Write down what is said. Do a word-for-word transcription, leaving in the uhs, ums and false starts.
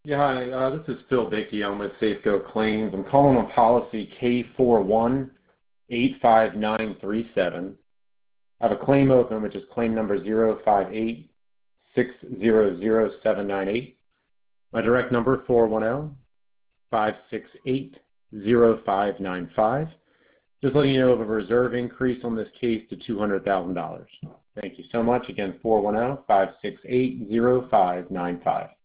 Yeah, hi, uh, this is Phil Bickey. I'm with Safeco Claims. I'm calling on policy K four one eight five nine three seven. I have a claim open, which is claim number zero five eight six zero zero seven nine eight. My direct number four one zero five six eight zero five nine five. Just letting you know of a reserve increase on this case to two hundred thousand dollars. Thank you so much. Again, four one zero five six eight zero five nine five.